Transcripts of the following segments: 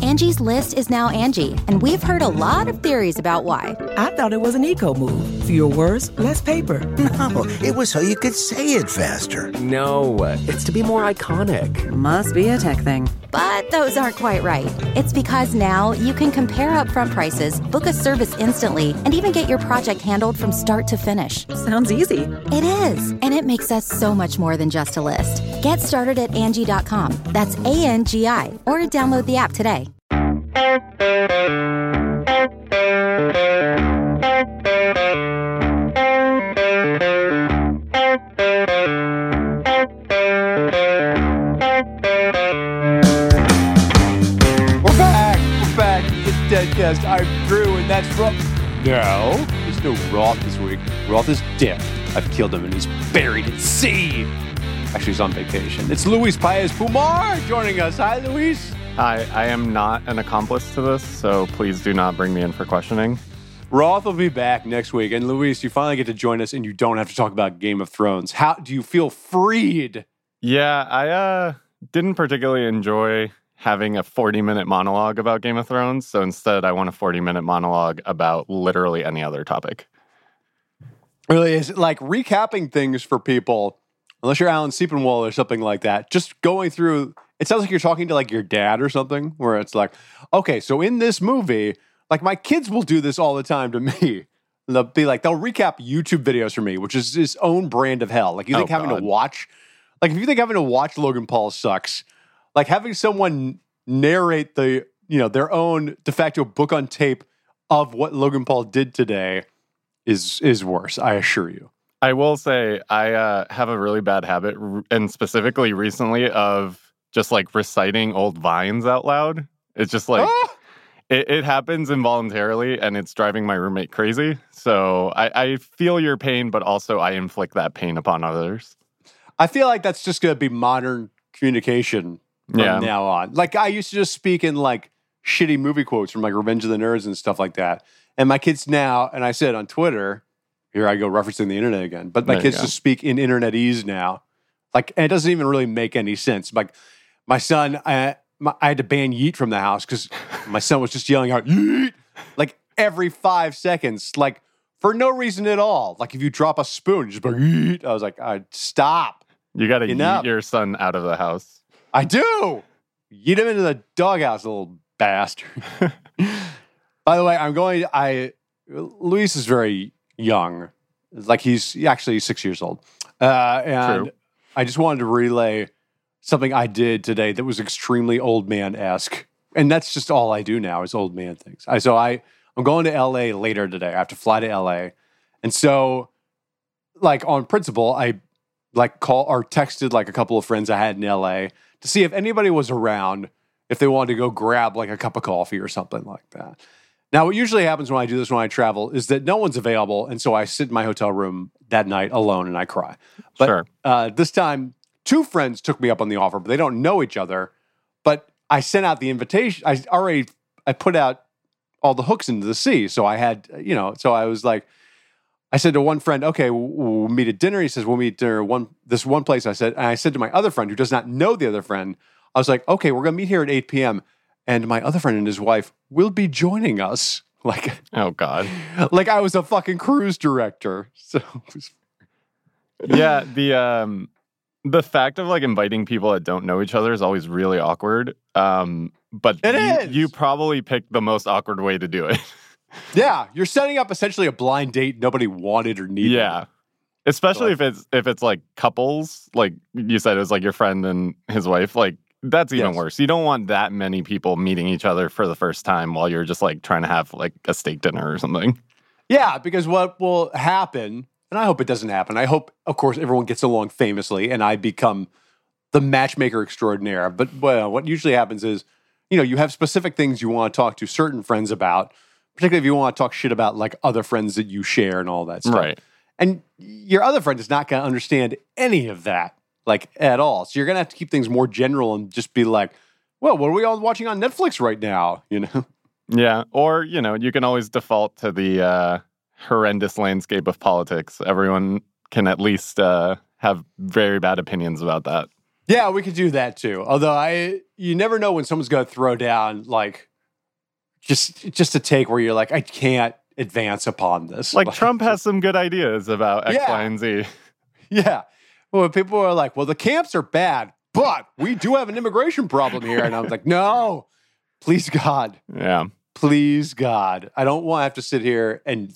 Angie's List is now Angie, and we've heard a lot of theories about why. I thought it was an eco move. Fewer words, less paper. No, it was so you could say it faster. No, it's to be more iconic. Must be a tech thing. But those aren't quite right. It's because now you can compare upfront prices, book a service instantly, and even get your project handled from start to finish. Sounds easy. It is, and it makes us so much more than just a list. Get started at Angie.com. That's ANGI, or download the app today. We're back. It's Deadcast. I'm Drew, and that's Roth. No, there's no Roth this week. Roth is dead. I've killed him, and he's buried at sea. Actually, he's on vacation. It's Luis Paez-Pumar joining us. Hi, Luis. Hi, I am not an accomplice to this, so please do not bring me in for questioning. Roth will be back next week. And Luis, you finally get to join us, and you don't have to talk about Game of Thrones. How do you feel freed? Yeah, I didn't particularly enjoy having a 40-minute monologue about Game of Thrones, so instead I want a 40-minute monologue about literally any other topic. Really, is it like recapping things for people, unless you're Alan Sepinwall or something like that, just going through, it sounds like you're talking to like your dad or something, where it's like, okay, so in this movie, like my kids will do this all the time to me. They'll be like, they'll recap YouTube videos for me, which is his own brand of hell. Like you think having to watch, like if you think having to watch Logan Paul sucks, like having someone narrate the, their own de facto book on tape of what Logan Paul did today is worse, I assure you. I will say I have a really bad habit, and specifically recently, of just like reciting old Vines out loud. It's just like, it happens involuntarily, and it's driving my roommate crazy. So I feel your pain, but also I inflict that pain upon others. I feel like that's just going to be modern communication from now on. Like I used to just speak in like shitty movie quotes from like Revenge of the Nerds and stuff like that. And my kids now, and I said on Twitter, here I go referencing the internet again, but my kids just speak in internetese now. Like, and it doesn't even really make any sense. Like my son, I had to ban Yeet from the house because my son was just yelling out Yeet like every 5 seconds, like for no reason at all. Like if you drop a spoon, just like Yeet. I was like, stop. You got to yeet your son out of the house. I do. Yeet him into the doghouse, little bastard. By the way, Luis is very young. Like he's actually 6 years old. And True. I just wanted to relay something I did today that was extremely old man-esque. And that's just all I do now is old man things. I'm going to LA later today. I have to fly to LA. And so, like on principle, I like call or texted like a couple of friends I had in LA to see if anybody was around, if they wanted to go grab like a cup of coffee or something like that. Now, what usually happens when I do this when I travel is that no one's available, and so I sit in my hotel room that night alone and I cry. But this time, 2 friends took me up on the offer, but they don't know each other. But I sent out the invitation. I put out all the hooks into the sea. So I had, so I was like, I said to one friend, okay, we'll meet at dinner. He says, we'll meet at dinner this one place. I said to my other friend who does not know the other friend, I was like, okay, we're going to meet here at 8 p.m. And my other friend and his wife will be joining us. Like, oh God. Like I was a fucking cruise director. So yeah, the fact of like inviting people that don't know each other is always really awkward. But you probably picked the most awkward way to do it. Yeah, you're setting up essentially a blind date nobody wanted or needed. Yeah. Especially if it's like couples, like you said, it was like your friend and his wife, like that's even worse. You don't want that many people meeting each other for the first time while you're just like trying to have like a steak dinner or something. Yeah, because what will happen, and I hope it doesn't happen, I hope, of course, everyone gets along famously and I become the matchmaker extraordinaire. But what usually happens is, you have specific things you want to talk to certain friends about, particularly if you want to talk shit about like other friends that you share and all that stuff. Right. And your other friend is not going to understand any of that, like, at all. So you're going to have to keep things more general and just be like, well, what are we all watching on Netflix right now, Yeah, or, you can always default to the horrendous landscape of politics. Everyone can at least have very bad opinions about that. Yeah, we could do that too. Although you never know when someone's going to throw down like just a take where you're like, I can't advance upon this. Like Trump has some good ideas about X, Y, and Z. Yeah. Well, people are like, well, the camps are bad, but we do have an immigration problem here. And I was like, no, please God. Yeah. Please God. I don't want to have to sit here and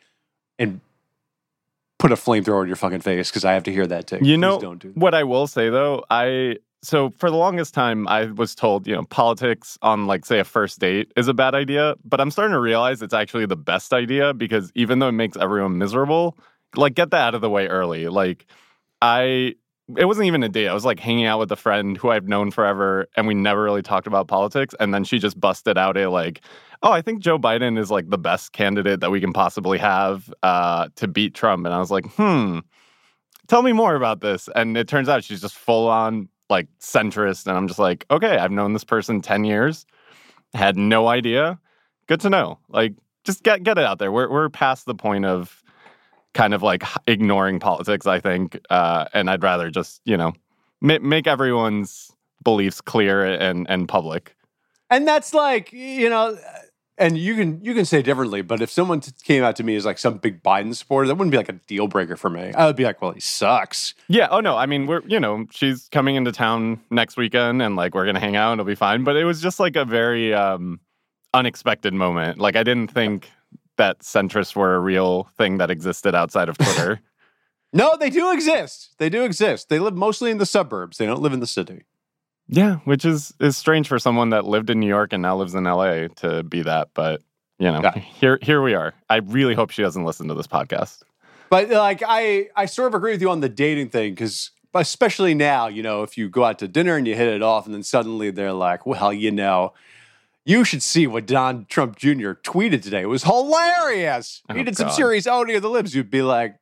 put a flamethrower in your fucking face because I have to hear that take. You know, Please don't do that. what I will say though, so for the longest time, I was told, politics on like, say, a first date is a bad idea. But I'm starting to realize it's actually the best idea because even though it makes everyone miserable, like get that out of the way early. Like it wasn't even a date. I was like hanging out with a friend who I've known forever and we never really talked about politics. And then she just busted out oh, I think Joe Biden is like the best candidate that we can possibly have to beat Trump. And I was like, tell me more about this. And it turns out she's just full on like centrist. And I'm just like, okay, I've known this person 10 years. Had no idea. Good to know. Like, just get it out there. We're past the point of kind of like ignoring politics, I think. And I'd rather just, make everyone's beliefs clear and public. And that's like, and you can say differently, but if someone came out to me as like some big Biden supporter, that wouldn't be like a deal breaker for me. I would be like, well, he sucks. Yeah. Oh, no. I mean, she's coming into town next weekend and like we're going to hang out and it'll be fine. But it was just like a very unexpected moment. Like I didn't think that centrists were a real thing that existed outside of Twitter. No, they do exist. They do exist. They live mostly in the suburbs. They don't live in the city. Yeah, which is strange for someone that lived in New York and now lives in LA to be that. But, here we are. I really hope she doesn't listen to this podcast. But like, I sort of agree with you on the dating thing because especially now, if you go out to dinner and you hit it off and then suddenly they're like, well, you should see what Donald Trump Jr. tweeted today. It was hilarious. He did some serious owning of the libs. You'd be like,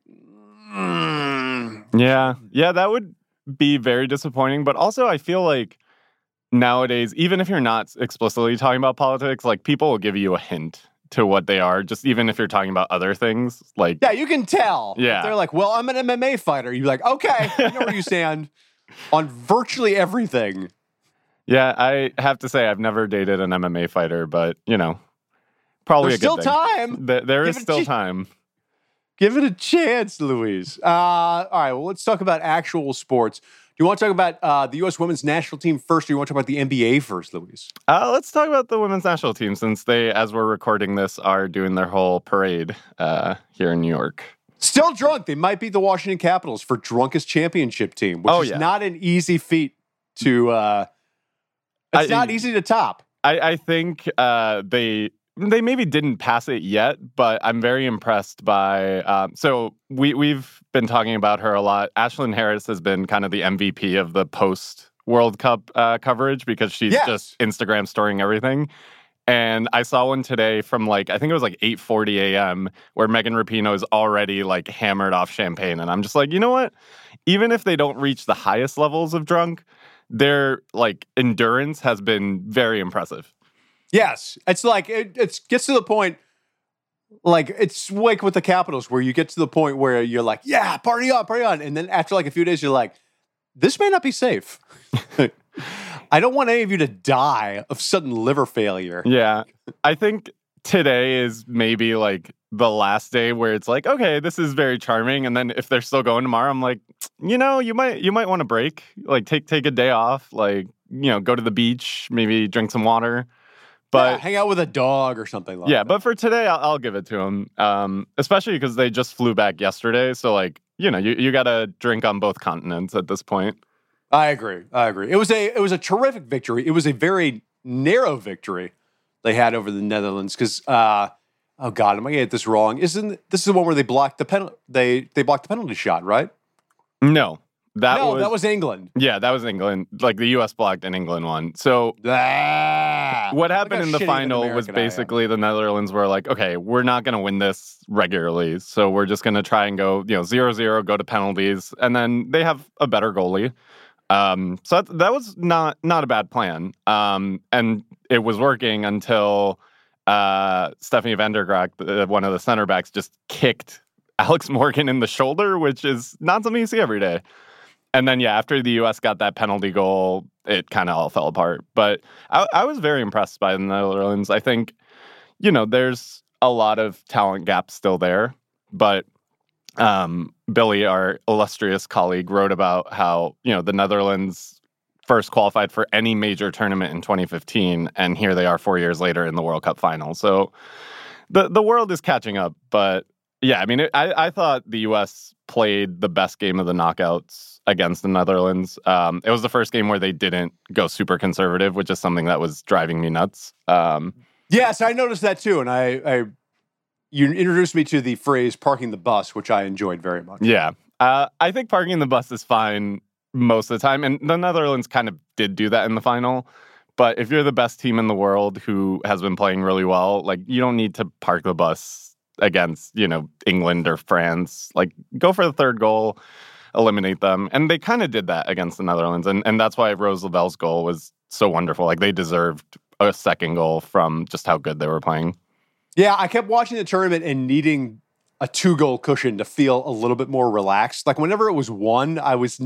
Yeah, that would be very disappointing. But also, I feel like nowadays, even if you're not explicitly talking about politics, like people will give you a hint to what they are, just even if you're talking about other things. Like, yeah, you can tell. Yeah. They're like, well, I'm an MMA fighter. You're like, okay, I know where you stand on virtually everything. Yeah, I have to say I've never dated an MMA fighter, but, probably There's a good still thing. time. There is still time. Give it a chance, Luis. All right, well, let's talk about actual sports. Do you want to talk about the U.S. women's national team first, or do you want to talk about the NBA first, Luis? Let's talk about the women's national team, since they, as we're recording this, are doing their whole parade here in New York. Still drunk. They might beat the Washington Capitals for drunkest championship team, which is not an easy feat to... it's not easy to top. I think they maybe didn't pass it yet, but I'm very impressed by... so we've been talking about her a lot. Ashlyn Harris has been kind of the MVP of the post-World Cup coverage because she's just Instagram storing everything. And I saw one today from I think it was 8:40 a.m. where Megan Rapinoe is already hammered off champagne. And I'm just like, you know what? Even if they don't reach the highest levels of drunk, their endurance has been very impressive. Yes. It's it gets to the point, it's like with the Capitals where you get to the point where you're like, yeah, party on. And then after a few days, you're like, this may not be safe. I don't want any of you to die of sudden liver failure. Yeah. I think today is maybe the last day where it's okay, this is very charming. And then if they're still going tomorrow, I'm like, you might want to break, take a day off, go to the beach, maybe drink some water. But hang out with a dog or something like that. Yeah, but for today, I'll give it to them, especially because they just flew back yesterday. So, you got to drink on both continents at this point. I agree. It was a terrific victory. It was a very narrow victory they had over the Netherlands because, oh God, am I going to get this wrong? This is the one where they blocked the penalty? They blocked the penalty shot, right? No. That was England. Yeah, that was England. The U.S. blocked and England won. So what happened in the final was basically the Netherlands were okay, we're not going to win this regularly. So we're just going to try and go, 0-0, go to penalties. And then they have a better goalie. So that was not a bad plan. And it was working until Stephanie van der Gracht, one of the center backs, just kicked Alex Morgan in the shoulder, which is not something you see every day. And then, after the U.S. got that penalty goal, it kind of all fell apart. But I was very impressed by the Netherlands. I think, there's a lot of talent gaps still there. But Billy, our illustrious colleague, wrote about how, the Netherlands first qualified for any major tournament in 2015, and here they are 4 years later in the World Cup final. So the world is catching up. But, I thought the U.S. played the best game of the knockouts against the Netherlands. It was the first game where they didn't go super conservative, which is something that was driving me nuts. Yes, I noticed that too. And you introduced me to the phrase parking the bus, which I enjoyed very much. Yeah. I think parking the bus is fine most of the time. And the Netherlands kind of did do that in the final. But if you're the best team in the world who has been playing really well, like, you don't need to park the bus against, England or France. Like, go for the third goal, eliminate them. And they kind of did that against the Netherlands. And that's why Rose Lavelle's goal was so wonderful. Like, they deserved a second goal from just how good they were playing. Yeah, I kept watching the tournament and needing a 2-goal cushion to feel a little bit more relaxed. Like, whenever it was 1, I was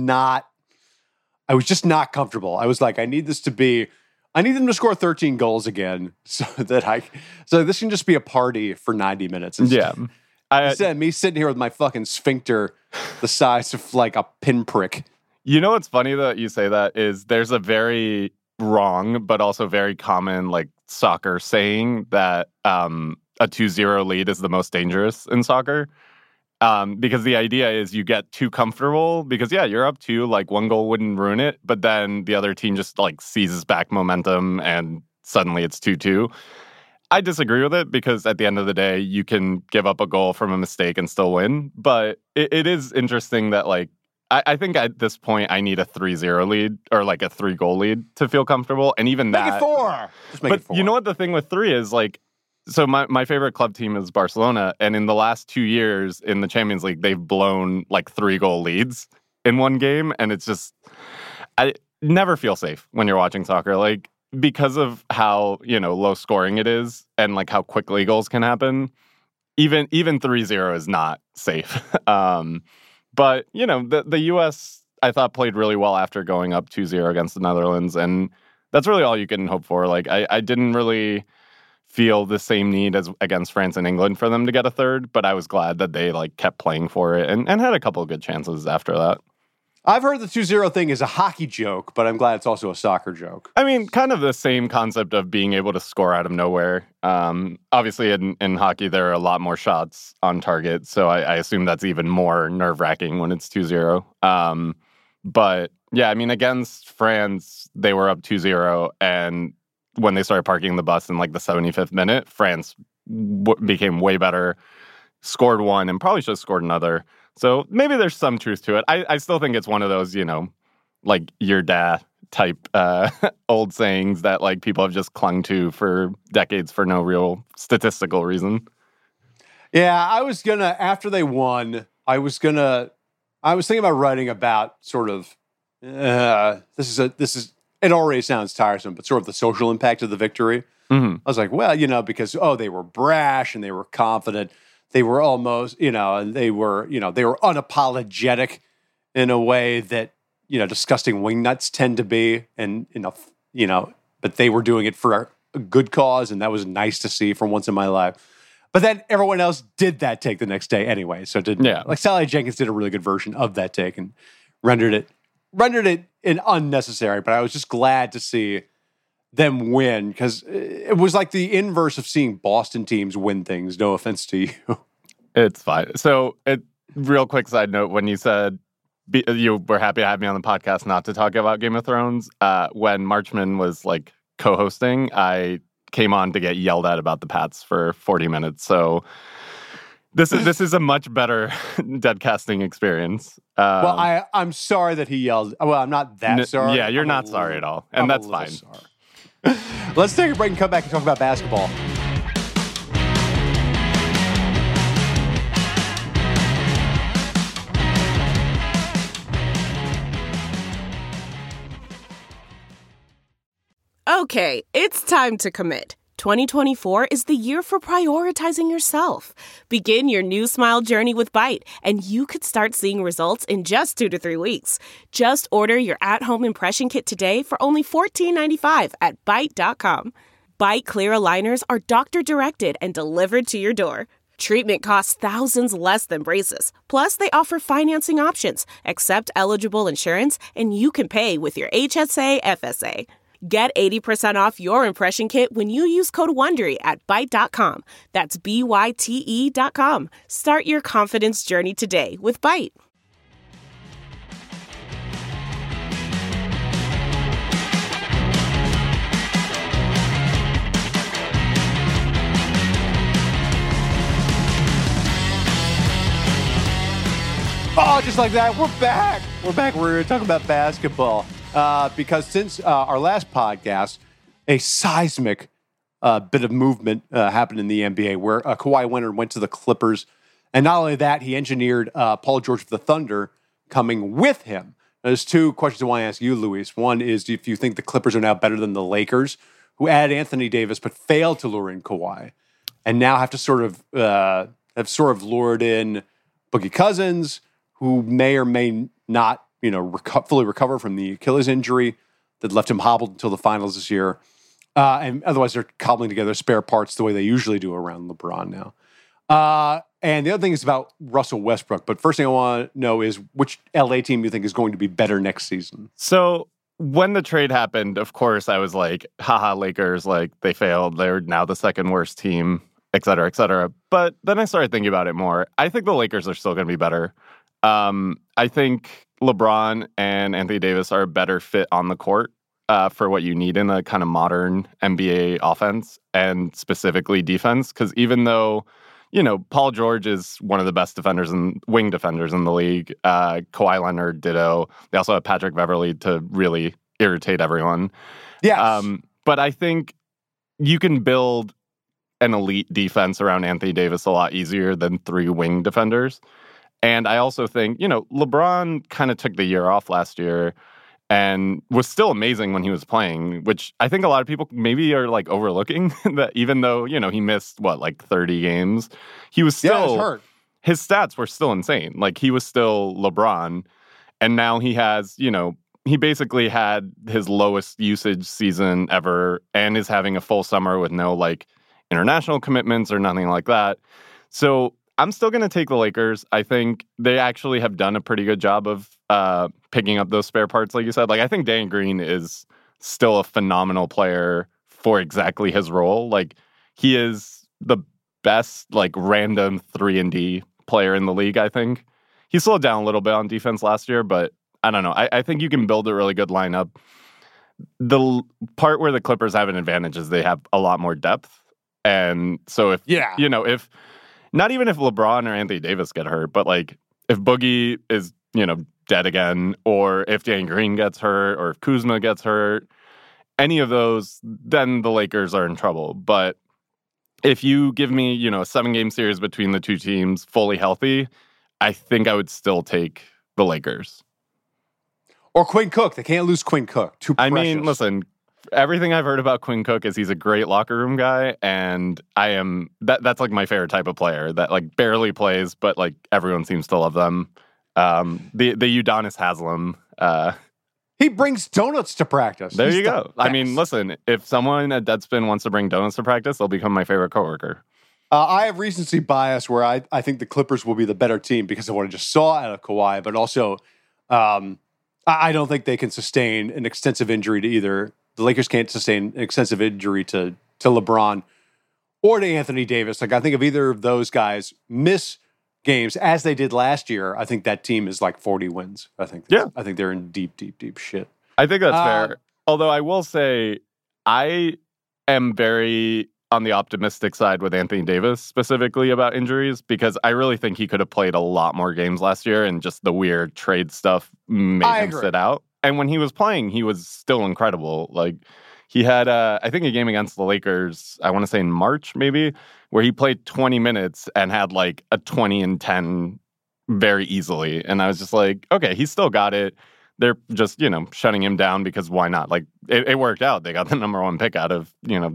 just not comfortable. I was like, I need them to score 13 goals again so this can just be a party for 90 minutes. Instead of me sitting here with my fucking sphincter the size of like a pinprick. You know what's funny that you say that is there's a very wrong but also very common like soccer saying that a 2-0 lead is the most dangerous in soccer. Because the idea is you get too comfortable because, you're up 2, like 1 goal wouldn't ruin it, but then the other team just like seizes back momentum and suddenly it's 2-2. I disagree with it because at the end of the day, you can give up a goal from a mistake and still win. But it is interesting that like, I think at this point I need a 3-0 lead or like a 3-goal lead to feel comfortable. And even make it 4. Just make it 4. You know what the thing with 3 is like, so my favorite club team is Barcelona, and in the last 2 years in the Champions League, they've blown like 3-goal leads in one game, and it's just I never feel safe when you're watching soccer, like because of how low scoring it is and like how quickly goals can happen. Even 3-0 is not safe. But the U.S. I thought played really well after going up 2-0 against the Netherlands, and that's really all you can hope for. Like I didn't really feel the same need as against France and England for them to get a third, but I was glad that they like kept playing for it and had a couple of good chances after that. I've heard the 2-0 thing is a hockey joke, but I'm glad it's also a soccer joke. I mean, kind of the same concept of being able to score out of nowhere. Obviously, in hockey, there are a lot more shots on target, so I assume that's even more nerve-wracking when it's 2-0. But yeah, I mean, against France, they were up 2-0, and when they started parking the bus in like the 75th minute, France became way better, scored 1, and probably should have scored another. So maybe there's some truth to it. I still think it's one of those, like your dad type old sayings that like people have just clung to for decades for no real statistical reason. Yeah, after they won, I was thinking about writing about sort of, it already sounds tiresome, but sort of the social impact of the victory. Mm-hmm. I was like, well, because, they were brash and they were confident. They were almost, and they were unapologetic in a way that, disgusting wingnuts tend to be. And, but they were doing it for a good cause. And that was nice to see for once in my life. But then everyone else did that take the next day anyway. So like Sally Jenkins did a really good version of that take and rendered it unnecessary, but I was just glad to see them win because it was like the inverse of seeing Boston teams win things. No offense to you. It's fine. So, real quick side note, when you said you were happy to have me on the podcast not to talk about Game of Thrones, when Marchman was like co-hosting, I came on to get yelled at about the Pats for 40 minutes. So this is a much better dead casting experience. Well, I'm sorry that he yelled. Well, I'm not that sorry. Yeah, you're not sorry at all. And that's fine. Sorry. Let's take a break and come back and talk about basketball. Okay, it's time to commit. 2024 is the year for prioritizing yourself. Begin your new smile journey with Byte, and you could start seeing results in just 2 to 3 weeks. Just order your at-home impression kit today for only $14.95 at Byte.com. Byte Clear aligners are doctor-directed and delivered to your door. Treatment costs thousands less than braces. Plus, they offer financing options, accept eligible insurance, and you can pay with your HSA FSA. Get 80% off your impression kit when you use code WONDERY at Byte.com. That's BYTE.com. Start your confidence journey today with Byte. Oh, just like that, we're back. We're back. We're talking about basketball. Because since our last podcast, a seismic bit of movement happened in the NBA where Kawhi Leonard went to the Clippers. And not only that, he engineered Paul George of the Thunder coming with him. Now, there's 2 questions I want to ask you, Luis. One is if you think the Clippers are now better than the Lakers, who added Anthony Davis but failed to lure in Kawhi, and now have to sort of lured in Boogie Cousins, who may or may not fully recover from the Achilles injury that left him hobbled until the finals this year. And otherwise, they're cobbling together spare parts the way they usually do around LeBron now. And the other thing is about Russell Westbrook. But first thing I want to know is which LA team you think is going to be better next season? So when the trade happened, of course, I was like, haha, Lakers, like they failed. They're now the second worst team, et cetera, et cetera. But then I started thinking about it more. I think the Lakers are still going to be better. I think LeBron and Anthony Davis are a better fit on the court for what you need in a kind of modern NBA offense and specifically defense. Because even though, Paul George is one of the best wing defenders in the league, Kawhi Leonard, ditto. They also have Patrick Beverley to really irritate everyone. Yes. But I think you can build an elite defense around Anthony Davis a lot easier than 3 wing defenders. And I also think, LeBron kind of took the year off last year and was still amazing when he was playing, which I think a lot of people maybe are like overlooking that even though, he missed 30 games, he was still hurt. His stats were still insane. Like he was still LeBron. And now he has, he basically had his lowest usage season ever and is having a full summer with no international commitments or nothing like that. So I'm still going to take the Lakers. I think they actually have done a pretty good job of picking up those spare parts, like you said. I think Dan Green is still a phenomenal player for exactly his role. He is the best, random 3-and-D player in the league, I think. He slowed down a little bit on defense last year, but I don't know. I think you can build a really good lineup. The part where the Clippers have an advantage is they have a lot more depth. And so if not even if LeBron or Anthony Davis get hurt, but if Boogie is, dead again, or if Dan Green gets hurt, or if Kuzma gets hurt, any of those, then the Lakers are in trouble. But if you give me, a 7-game series between the 2 teams fully healthy, I think I would still take the Lakers. Or Quinn Cook. They can't lose Quinn Cook. Too precious. I mean, listen, everything I've heard about Quinn Cook is he's a great locker room guy, and that's my favorite type of player that barely plays, but everyone seems to love them. The Udonis Haslem. He brings donuts to practice. There you go. I mean, listen, if someone at Deadspin wants to bring donuts to practice, they'll become my favorite coworker. I have recency bias where I think the Clippers will be the better team because of what I just saw out of Kawhi, but also I don't think they can sustain an extensive injury to either. The Lakers can't sustain an extensive injury to LeBron or to Anthony Davis. I think if either of those guys miss games as they did last year, I think that team is 40 wins. I think they're in deep, deep, deep shit. I think that's fair. Although I will say I am very on the optimistic side with Anthony Davis specifically about injuries because I really think he could have played a lot more games last year and just the weird trade stuff made him sit out. And when he was playing, he was still incredible. He had, I think, a game against the Lakers, I want to say in March, maybe, where he played 20 minutes and had a 20-10 very easily. And I was just okay, he's still got it. They're just, shutting him down because why not? It worked out. They got the number 1 pick out of,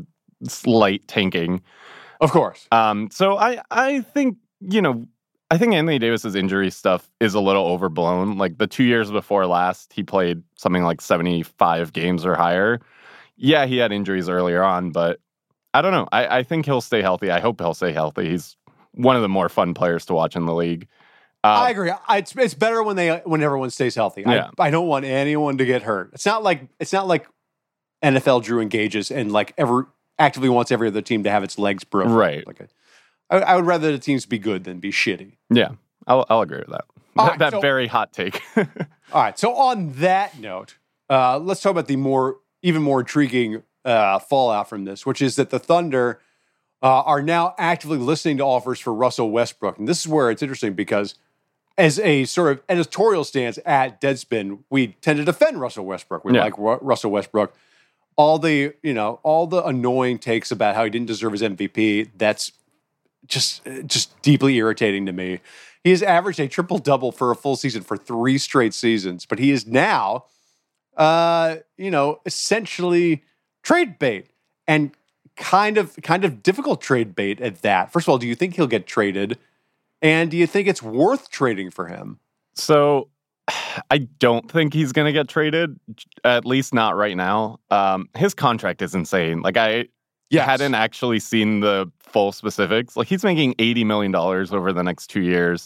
slight tanking. Of course. So I think, I think Anthony Davis's injury stuff is a little overblown. Like the 2 years before last, he played something like 75 games or higher. Yeah, he had injuries earlier on, but I don't know. I think he'll stay healthy. I hope he'll stay healthy. He's one of the more fun players to watch in the league. I agree. It's better when everyone stays healthy. Yeah. I don't want anyone to get hurt. It's not like NFL Drew engages and like actively wants every other team to have its legs broken. Right. I would rather the teams be good than be shitty. Yeah, I'll agree with that. That very hot take. All right. So on that note, let's talk about the even more intriguing fallout from this, which is that the Thunder are now actively listening to offers for Russell Westbrook. And this is where it's interesting because as a sort of editorial stance at Deadspin, we tend to defend Russell Westbrook. We like Russell Westbrook. All the annoying takes about how he didn't deserve his MVP, that's just deeply irritating to me. He has averaged a triple-double for a full season for 3 straight seasons, but he is now, essentially trade bait and kind of difficult trade bait at that. First of all, do you think he'll get traded? And do you think it's worth trading for him? So I don't think he's going to get traded, at least not right now. His contract is insane. Like I hadn't actually seen the full specifics. Like he's making $80 million over the next 2 years.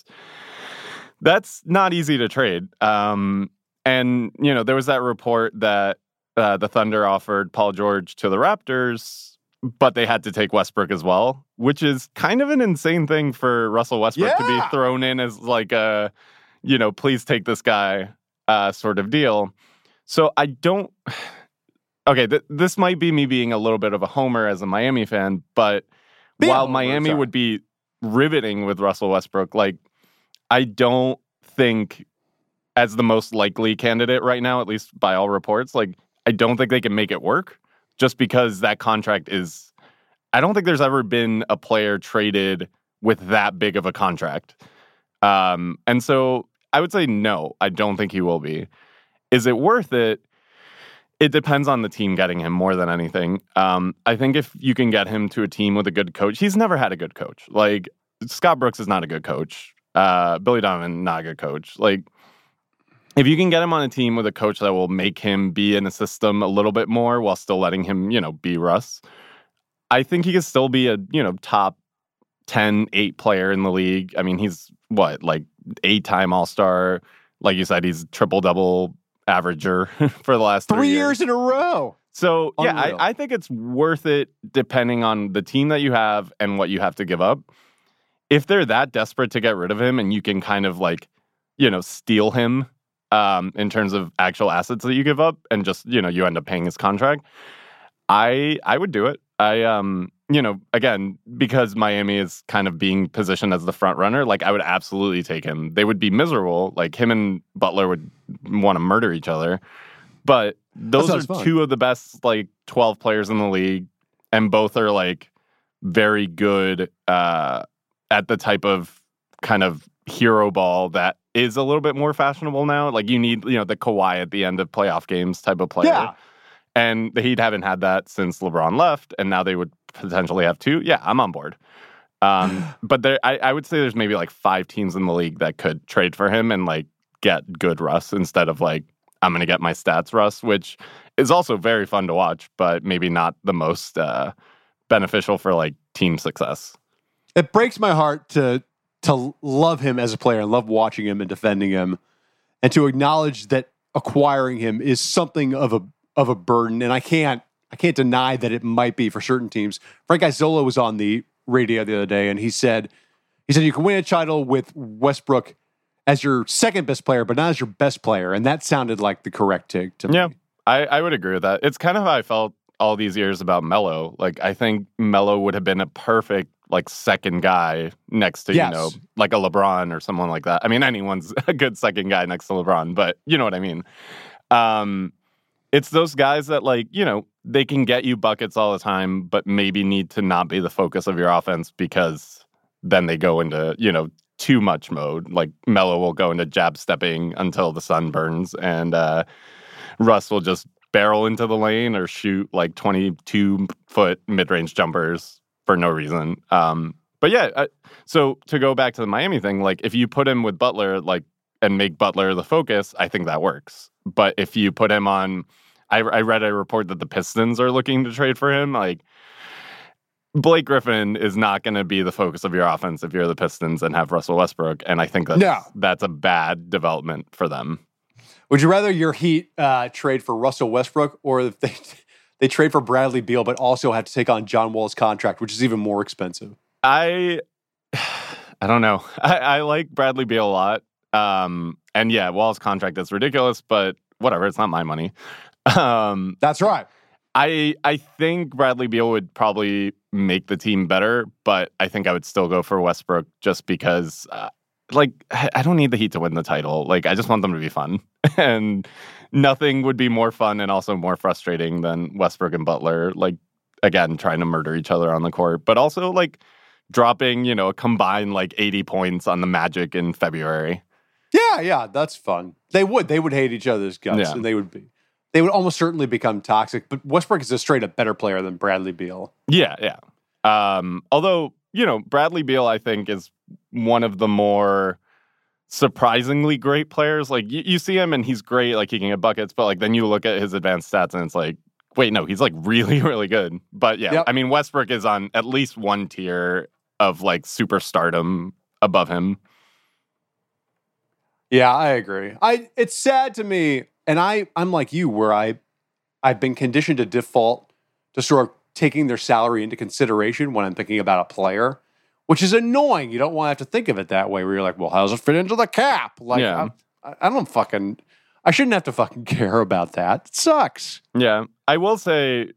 That's not easy to trade. And, there was that report that the Thunder offered Paul George to the Raptors, but they had to take Westbrook as well, which is kind of an insane thing for Russell Westbrook to be thrown in as like a, please take this guy sort of deal. So I don't... Okay, this might be me being a little bit of a homer as a Miami fan, but while Miami would be riveting with Russell Westbrook, like, I don't think as the most likely candidate right now, at least by all reports, like, I don't think they can make it work just because that contract is... I don't think there's ever been a player traded with that big of a contract. And so I would say no, I don't think he will be. Is it worth it? It depends on the team getting him more than anything. I think if you can get him to a team with a good coach, he's never had a good coach. Like, Scott Brooks is not a good coach. Billy Donovan, not a good coach. Like, if you can get him on a team with a coach that will make him be in a system a little bit more while still letting him, be Russ, I think he could still be a, top 10, 8 player in the league. I mean, he's, 8-time All-Star. Like you said, he's triple-double averager for the last 3 years in a row. So, yeah, I think it's worth it depending on the team that you have and what you have to give up. If they're that desperate to get rid of him and you can kind of steal him in terms of actual assets that you give up and just, you end up paying his contract, I would do it. Again, because Miami is kind of being positioned as the front runner, like I would absolutely take him. They would be miserable. Like him and Butler would want to murder each other. But those are fun. 2 of the best 12 players in the league, and both are very good at the type of kind of hero ball that is a little bit more fashionable now. Like you need, the Kawhi at the end of playoff games type of player. Yeah. And the Heat haven't had that since LeBron left, and now they would potentially have 2. Yeah, I'm on board. But I would say there's maybe 5 teams in the league that could trade for him and get good Russ instead of I'm going to get my stats Russ, which is also very fun to watch, but maybe not the most beneficial for team success. It breaks my heart to love him as a player and love watching him and defending him, and to acknowledge that acquiring him is something of a burden, and I can't deny that it might be for certain teams. Frank Isola was on the radio the other day, and he said you can win a title with Westbrook as your second best player, but not as your best player, and that sounded like the correct take to me. Yeah, I would agree with that. It's kind of how I felt all these years about Melo. I think Melo would have been a perfect second guy next to a LeBron or someone like that. I mean, anyone's a good second guy next to LeBron, but you know what I mean. It's those guys that they can get you buckets all the time, but maybe need to not be the focus of your offense because then they go into, too much mode. Like Melo will go into jab stepping until the sun burns, and Russ will just barrel into the lane or shoot like 22-foot mid-range jumpers for no reason. But yeah, so to go back to the Miami thing, like if you put him with Butler, like and make Butler the focus, I think that works. But if you put him on, I read a report that the Pistons are looking to trade for him. Like Blake Griffin is not going to be the focus of your offense if you're the Pistons and have Russell Westbrook. And I think that's a bad development for them. Would you rather your Heat trade for Russell Westbrook, or if they trade for Bradley Beal but also have to take on John Wall's contract, which is even more expensive? I don't know. I like Bradley Beal a lot. And yeah, Wall's contract is ridiculous, but whatever. It's not my money. That's right. I think Bradley Beal would probably make the team better, but I think I would still go for Westbrook just because, I don't need the Heat to win the title. Like, I just want them to be fun. And nothing would be more fun and also more frustrating than Westbrook and Butler, like, again, trying to murder each other on the court, but also, like, dropping, a combined, 80 points on the Magic in February. Yeah, that's fun. They would hate each other's guts, and they would almost certainly become toxic. But Westbrook is a straight up better player than Bradley Beal. Yeah. Although, Bradley Beal, I think, is one of the more surprisingly great players. Like, you see him and he's great, like he can get buckets, but like then you look at his advanced stats and it's like, wait, no, he's like really, really good. But yeah, I mean, Westbrook is on at least one tier of like superstardom above him. Yeah, I agree. It's sad to me, and I'm like you, where I've been conditioned to default to sort of taking their salary into consideration when I'm thinking about a player, which is annoying. You don't want to have to think of it that way, where you're like, well, how does it fit into the cap? Like, I shouldn't have to fucking care about that. It sucks. Yeah, I will say,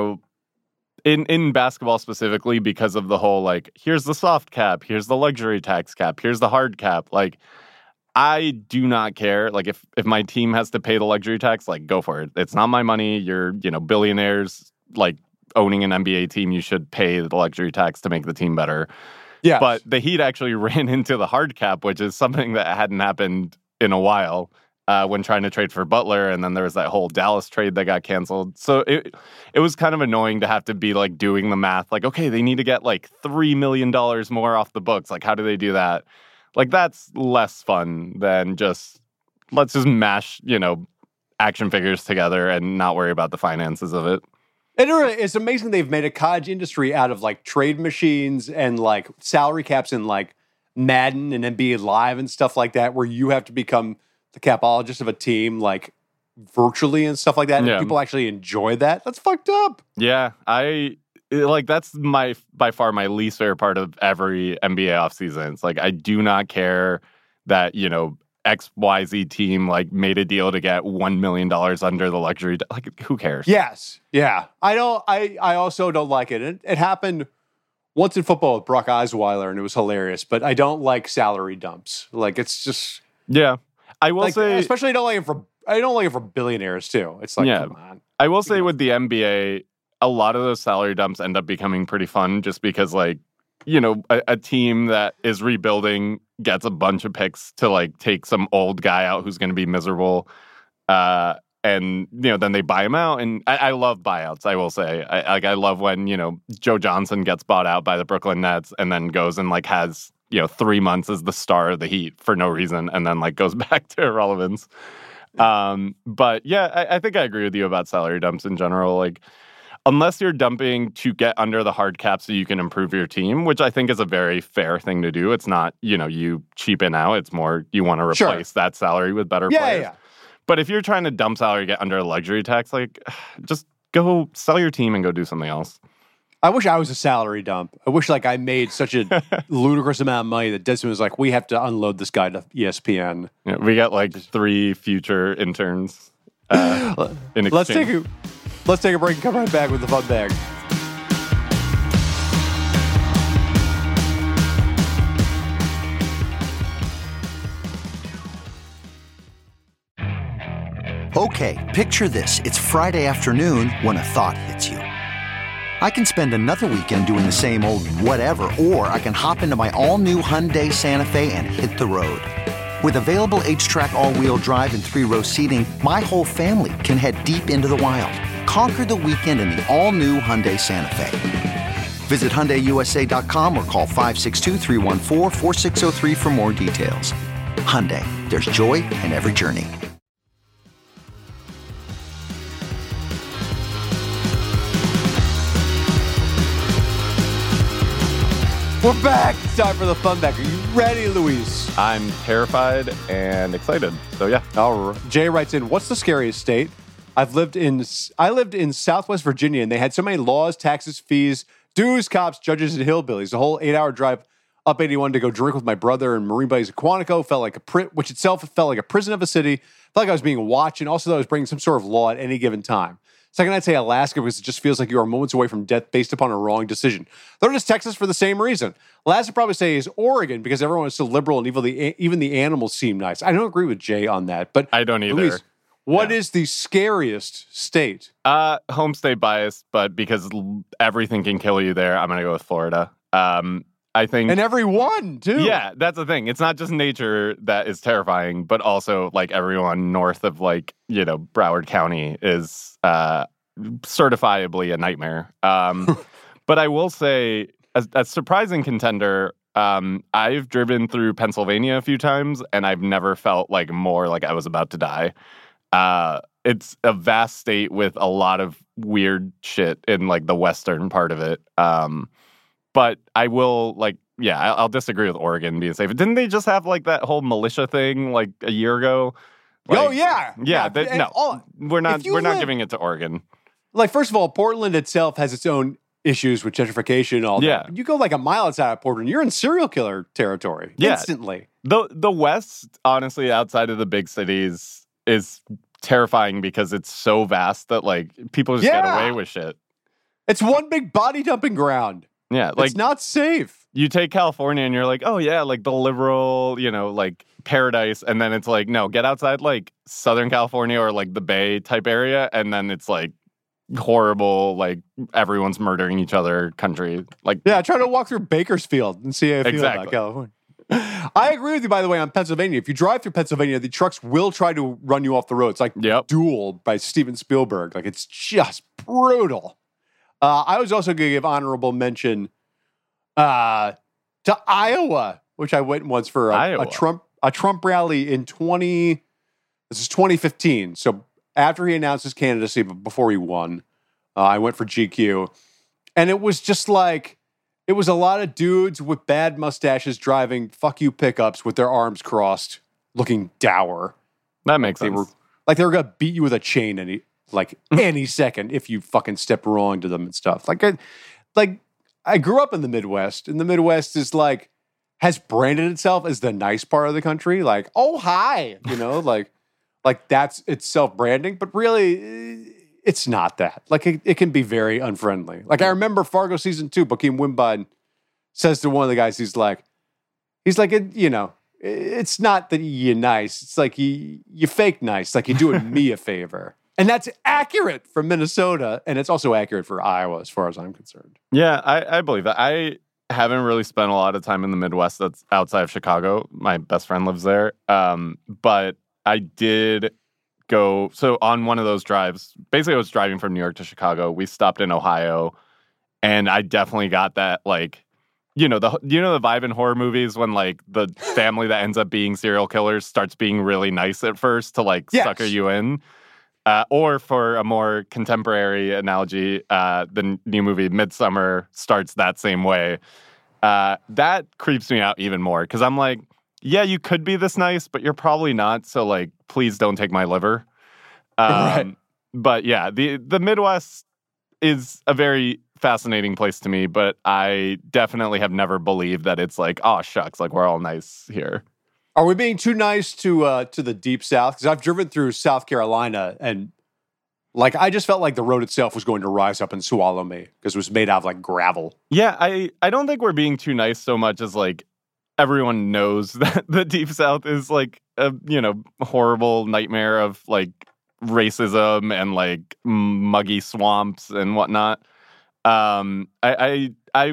in basketball specifically, because of the whole, like, here's the soft cap, here's the luxury tax cap, here's the hard cap, like, I do not care. Like, if my team has to pay the luxury tax, like, go for it. It's not my money. You're, billionaires, like, owning an NBA team. You should pay the luxury tax to make the team better. Yeah. But the Heat actually ran into the hard cap, which is something that hadn't happened in a while when trying to trade for Butler. And then there was that whole Dallas trade that got canceled. So it was kind of annoying to have to be, like, doing the math. Like, okay, they need to get, like, $3 million more off the books. Like, how do they do that? Like, that's less fun than let's just mash, action figures together and not worry about the finances of it. It's amazing they've made a cottage industry out of, like, trade machines and, like, salary caps in, like, Madden and NBA Live and stuff like that, where you have to become the capologist of a team, like, virtually and stuff like that. And people actually enjoy that. That's fucked up. Yeah, that's by far my least favorite part of every NBA offseason. It's like, I do not care that, XYZ team, like, made a deal to get $1 million under the luxury. Like, who cares? Yes. Yeah. I also don't like it. It happened once in football with Brock Osweiler, and it was hilarious. But I don't like salary dumps. Like, it's just... Yeah. I will say... Especially I don't like it for billionaires, too. It's like, come on. I will say with the NBA... a lot of those salary dumps end up becoming pretty fun just because, like, a team that is rebuilding gets a bunch of picks to, like, take some old guy out who's going to be miserable. And, then they buy him out. And I love buyouts, I will say. I love when, Joe Johnson gets bought out by the Brooklyn Nets and then goes and, like, has, 3 months as the star of the Heat for no reason and then, like, goes back to irrelevance. But, yeah, I think I agree with you about salary dumps in general. Like, unless you're dumping to get under the hard cap so you can improve your team, which I think is a very fair thing to do. It's not, you cheapen out. It's more you want to replace that salary with better players. Yeah. But if you're trying to dump salary, get under a luxury tax, like, just go sell your team and go do something else. I wish I was a salary dump. I wish, like, I made such a ludicrous amount of money that Desmond was like, we have to unload this guy to ESPN. Yeah, we got, like, 3 future interns in exchange. Let's take a break and come right back with the fun bag. Okay, picture this. It's Friday afternoon when a thought hits you. I can spend another weekend doing the same old whatever, or I can hop into my all-new Hyundai Santa Fe and hit the road. With available H-Track all-wheel drive and 3-row seating, my whole family can head deep into the wild. Conquer the weekend in the all-new Hyundai Santa Fe. Visit HyundaiUSA.com or call 562-314-4603 for more details. Hyundai, there's joy in every journey. We're back. It's time for the fun back. Are you ready, Luis? I'm terrified and excited. So yeah. All right. Jay writes in, what's the scariest state? I lived in Southwest Virginia, and they had so many laws, taxes, fees, dues, cops, judges, and hillbillies. The whole 8-hour drive up 81 to go drink with my brother and Marine buddies at Quantico felt like which itself felt like a prison of a city. Felt like I was being watched, and also that I was breaking some sort of law at any given time. Second, I'd say Alaska because it just feels like you are moments away from death based upon a wrong decision. Third is Texas for the same reason. Last, I'd probably say is Oregon because everyone is so liberal and even the animals seem nice. I don't agree with Jay on that, but I don't either. Luis, what is the scariest state? Home state bias, but because everything can kill you there, I'm going to go with Florida. I think, and everyone too. Yeah, that's the thing. It's not just nature that is terrifying, but also like everyone north of Broward County is certifiably a nightmare. But I will say, a surprising contender. I've driven through Pennsylvania a few times, and I've never felt like more like I was about to die. It's a vast state with a lot of weird shit in like the western part of it. But I will I'll disagree with Oregon being safe. Didn't they just have like that whole militia thing like a year ago? Oh yeah. We're not giving it to Oregon. Like, first of all, Portland itself has its own issues with gentrification and all that. But you go like a mile outside of Portland, you're in serial killer territory instantly. The West, honestly, outside of the big cities, is terrifying because it's so vast that like people just get away with shit. It's one big body dumping ground. Yeah, like it's not safe. You take California and you're like, oh yeah, like the liberal, like paradise, and then it's like, no, get outside like Southern California or like the Bay type area, and then it's like horrible, like everyone's murdering each other country. Like, try to walk through Bakersfield and see how you feel about California. I agree with you, by the way, on Pennsylvania. If you drive through Pennsylvania, the trucks will try to run you off the road. It's like Duel by Steven Spielberg. Like, it's just brutal. I was also going to give honorable mention to Iowa, which I went once for a Trump rally in 2015. So after he announced his candidacy, but before he won, I went for GQ. And it was just like, it was a lot of dudes with bad mustaches driving fuck you pickups with their arms crossed, looking dour. That makes sense. They were going to beat you with a chain any second if you fucking step wrong to them and stuff. I grew up in the Midwest, and the Midwest is like, has branded itself as the nice part of the country. Like, oh, hi, like that's its self-branding, but really it's not that. Like it can be very unfriendly. Like I remember Fargo season 2, Bokeem Woodbine says to one of the guys, he's like, it's not that you're nice. It's like you fake nice. Like you're doing me a favor. And that's accurate for Minnesota, and it's also accurate for Iowa as far as I'm concerned. Yeah, I believe that. I haven't really spent a lot of time in the Midwest that's outside of Chicago. My best friend lives there. But I did go, so on one of those drives, basically I was driving from New York to Chicago. We stopped in Ohio, and I definitely got that, like, the vibe in horror movies when like the family that ends up being serial killers starts being really nice at first to like sucker you in. Or for a more contemporary analogy, the new movie Midsommar starts that same way. That creeps me out even more because I'm like, yeah, you could be this nice, but you're probably not. So like, please don't take my liver. Right. But yeah, the Midwest is a very fascinating place to me, but I definitely have never believed that it's like, oh shucks, like we're all nice here. Are we being too nice to the deep South? Because I've driven through South Carolina, and like I just felt like the road itself was going to rise up and swallow me because it was made out of like gravel. Yeah, I don't think we're being too nice so much as like everyone knows that the deep South is like a horrible nightmare of like racism and like muggy swamps and whatnot. I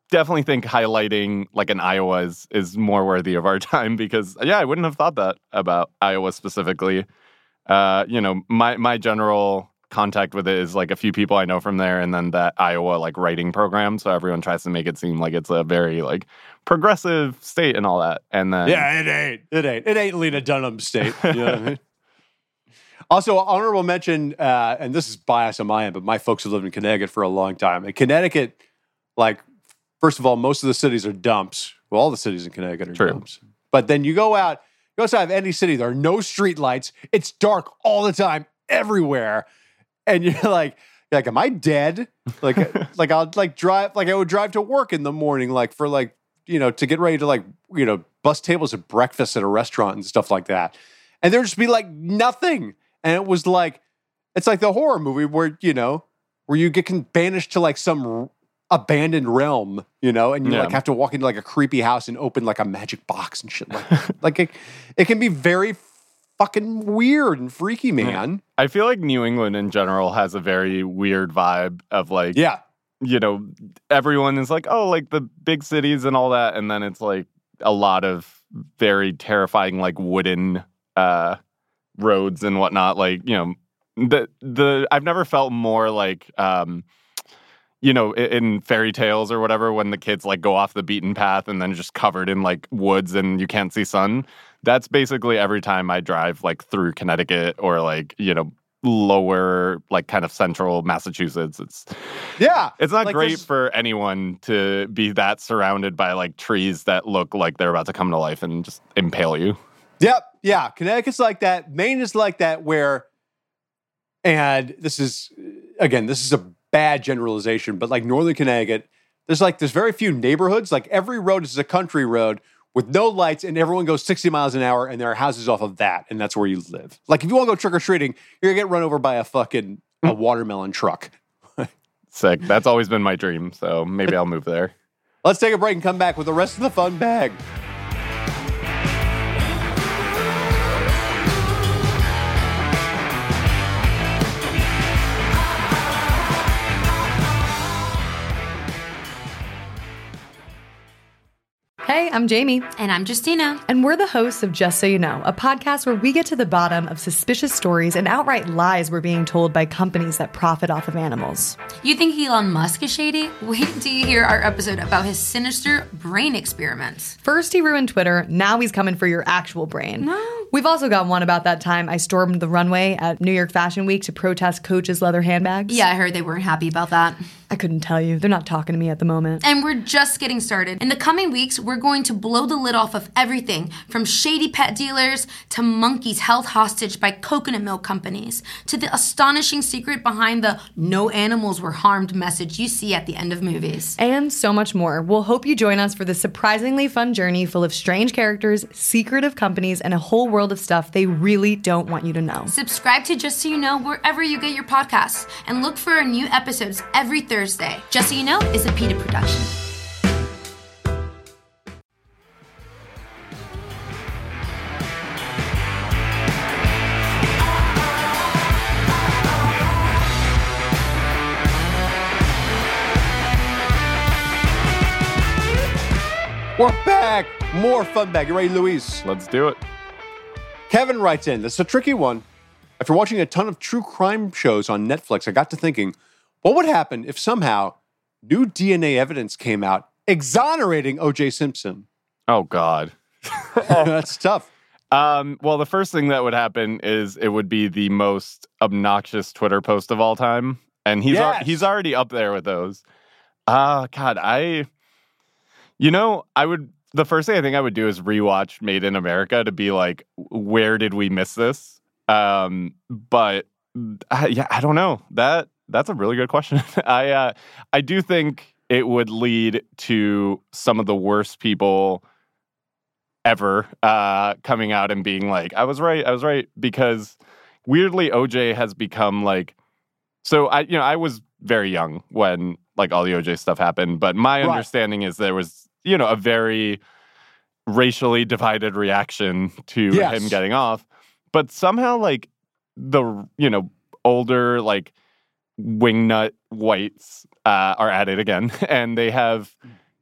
definitely think highlighting like an Iowa is more worthy of our time because, I wouldn't have thought that about Iowa specifically. My general contact with it is like a few people I know from there, and then that Iowa like writing program. So everyone tries to make it seem like it's a very like progressive state and all that. And then it ain't Lena Dunham state. You know what I mean? Also, honorable mention, and this is bias on my end, but my folks have lived in Connecticut for a long time. And Connecticut, like, first of all, most of the cities are dumps. Well, all the cities in Connecticut are dumps. But then you go outside of any city, there are no street lights. It's dark all the time, everywhere. And you're like, am I dead? Like I'll like drive, like I would drive to work in the morning, like for like, to get ready to like, bust tables at breakfast at a restaurant and stuff like that. And there'd just be like nothing. And it was like, it's like the horror movie where you get banished to like some abandoned realm, and you like have to walk into like a creepy house and open like a magic box and shit like that. Like it can be very fucking weird and freaky, man. I feel like New England in general has a very weird vibe of like, everyone is like, oh, like the big cities and all that. And then it's like a lot of very terrifying, like wooden roads and whatnot. Like, I've never felt more like, in fairy tales or whatever, when the kids like go off the beaten path and then just covered in like woods and you can't see sun. That's basically every time I drive like through Connecticut or like, lower, like kind of central Massachusetts. It's not like great for anyone to be that surrounded by like trees that look like they're about to come to life and just impale you. Yep. Yeah. Connecticut's like that. Maine is like that where, and this is a bad generalization, but like Northern Connecticut, there's very few neighborhoods. Like every road is a country road with no lights, and everyone goes 60 miles an hour, and there are houses off of that, and that's where you live. Like if you want to go trick-or-treating, you're going to get run over by a watermelon truck. Sick. That's always been my dream, so maybe I'll move there. Let's take a break and come back with the rest of the fun bag. Hey, I'm Jamie. And I'm Justina. And we're the hosts of Just So You Know, a podcast where we get to the bottom of suspicious stories and outright lies we're being told by companies that profit off of animals. You think Elon Musk is shady? Wait till you hear our episode about his sinister brain experiments. First he ruined Twitter, now he's coming for your actual brain. No. We've also got one about that time I stormed the runway at New York Fashion Week to protest Coach's leather handbags. Yeah, I heard they weren't happy about that. I couldn't tell you. They're not talking to me at the moment. And we're just getting started. In the coming weeks, we're going to blow the lid off of everything from shady pet dealers to monkeys held hostage by coconut milk companies to the astonishing secret behind the no animals were harmed message you see at the end of movies. And so much more. We'll hope you join us for this surprisingly fun journey full of strange characters, secretive companies, and a whole world of stuff they really don't want you to know. Subscribe to Just So You Know wherever you get your podcasts and look for our new episodes every Thursday. Just So You Know is a PETA production. We're back. More fun bag. You ready, Luis? Let's do it. Kevin writes in. This is a tricky one. After watching a ton of true crime shows on Netflix, I got to thinking, what would happen if somehow new DNA evidence came out exonerating O.J. Simpson? Oh, God. That's tough. Well, the first thing that would happen is it would be the most obnoxious Twitter post of all time. And he's already up there with those. God, the first thing I think I would do is rewatch Made in America to be like, where did we miss this? But I don't know. That's a really good question. I do think it would lead to some of the worst people ever coming out and being like, I was right. Because weirdly, OJ has become like, so I was very young when like all the OJ stuff happened, but my understanding is there was, a very racially divided reaction to him getting off. But somehow like the, older, like wingnut whites are at it again. And they have